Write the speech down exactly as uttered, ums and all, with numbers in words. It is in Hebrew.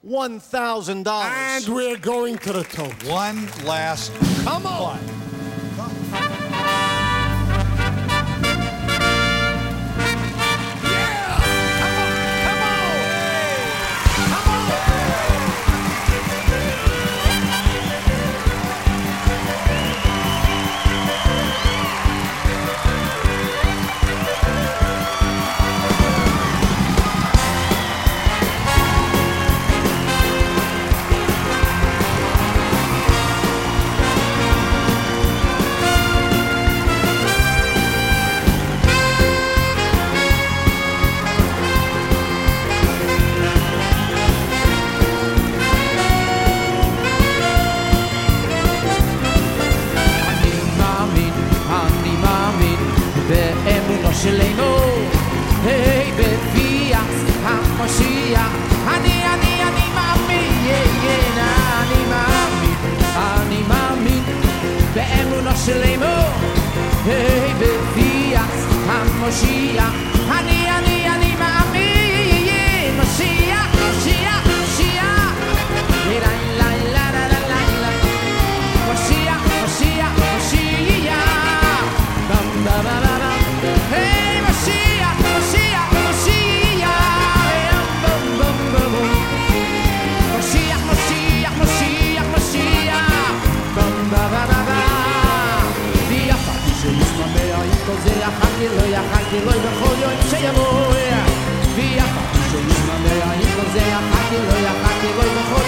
one thousand dollars. And we're going to the tote. One last Come on. one. שלנו היי בפיאס המשיח אני אני אני מאמין אני מאמין אני מאמין באמונה שלנו היי בפיאס המשיח אני אני אני מאמין משיח משיח משיח לה לה לה לה לה לה משיח משיח משיח בם בם בם Hey, Mashiach, Mashiach, Mashiach, bum bum bum bum. Mashiach, Mashiach, Mashiach, Mashiach, bum ba ba ba ba. ויחד שישמע כל זה יחד לא יחד לא בכל יום שיבוא. ויחד שישמע כל זה יחד לא יחד לא בכל